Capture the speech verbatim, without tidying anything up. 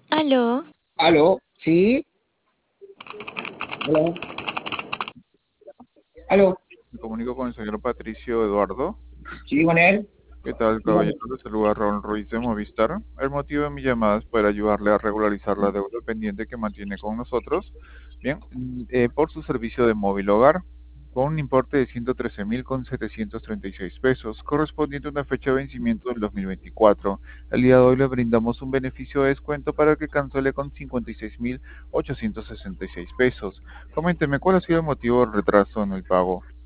Aló, ¿Aló? ¿Sí? Hola. ¿Aló? Me comunico con el señor Patricio Eduardo. ¿Sí con él? ¿Qué tal, caballero? Dígame. Le saluda Raúl Ruiz de Movistar. El motivo de mi llamada es poder ayudarle a regularizar la deuda pendiente que mantiene con nosotros. Bien, mm, eh, por su servicio de móvil hogar, con un importe de ciento trece mil con setecientos treinta y seis pesos, correspondiente a una fecha de vencimiento del dos mil veinticuatro. El día de hoy le brindamos un beneficio de descuento para que cancele con cincuenta y seis mil ochocientos sesenta y seis pesos. Coménteme, ¿cuál ha sido el motivo del retraso en el pago?